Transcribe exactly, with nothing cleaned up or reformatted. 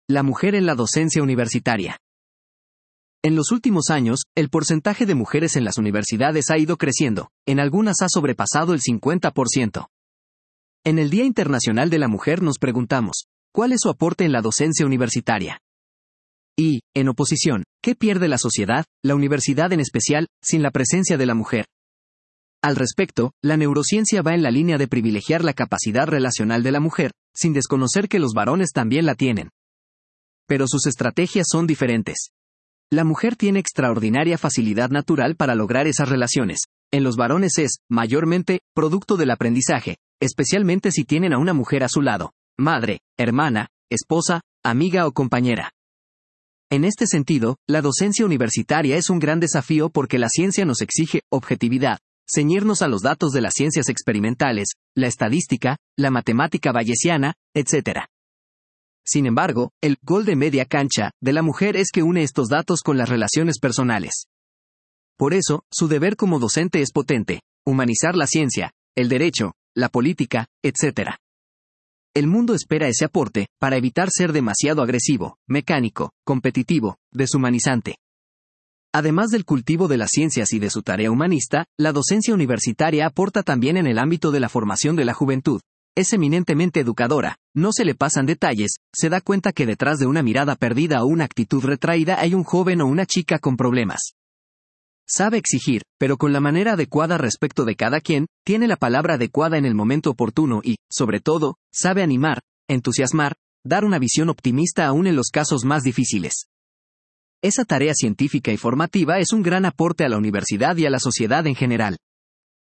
La mujer en la docencia universitaria. En los últimos años, el porcentaje de mujeres en las universidades ha ido creciendo, en algunas ha sobrepasado el cincuenta por ciento. En el Día Internacional de la Mujer nos preguntamos, ¿cuál es su aporte en la docencia universitaria? Y, en oposición, ¿qué pierde la sociedad, la universidad en especial, sin la presencia de la mujer? Al respecto, la neurociencia va en la línea de privilegiar la capacidad relacional de la mujer, sin desconocer que los varones también la tienen. Pero sus estrategias son diferentes. La mujer tiene extraordinaria facilidad natural para lograr esas relaciones. En los varones es, mayormente, producto del aprendizaje, especialmente si tienen a una mujer a su lado, madre, hermana, esposa, amiga o compañera. En este sentido, la docencia universitaria es un gran desafío porque la ciencia nos exige objetividad, ceñirnos a los datos de las ciencias experimentales, la estadística, la matemática bayesiana, etcétera. Sin embargo, el gol de media cancha de la mujer es que une estos datos con las relaciones personales. Por eso, su deber como docente es potente: humanizar la ciencia, el derecho, la política, etcétera. El mundo espera ese aporte, para evitar ser demasiado agresivo, mecánico, competitivo, deshumanizante. Además del cultivo de las ciencias y de su tarea humanista, la docencia universitaria aporta también en el ámbito de la formación de la juventud. Es eminentemente educadora, no se le pasan detalles, se da cuenta que detrás de una mirada perdida o una actitud retraída hay un joven o una chica con problemas. Sabe exigir, pero con la manera adecuada respecto de cada quien, tiene la palabra adecuada en el momento oportuno y, sobre todo, sabe animar, entusiasmar, dar una visión optimista aún en los casos más difíciles. Esa tarea científica y formativa es un gran aporte a la universidad y a la sociedad en general.